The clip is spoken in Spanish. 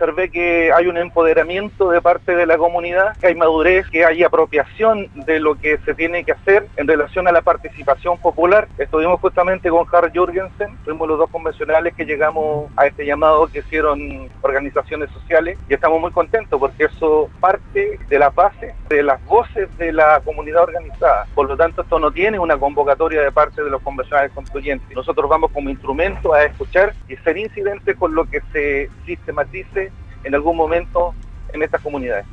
observé que hay un empoderamiento de parte de la comunidad, que hay madurez, que hay apropiación de lo que se tiene que hacer en relación a la participación popular. Estuvimos justamente con Karl Jürgensen, fuimos los dos convencionales que llegamos a este llamado que hicieron organizaciones sociales y estamos muy contentos porque eso parte de la base de las voces de la comunidad organizada. Por lo tanto, esto no tiene una convocatoria de parte de los convencionales constituyentes. Nosotros vamos como instrumento a escuchar y ser incidentes con lo que se sistematice en algún momento en estas comunidades.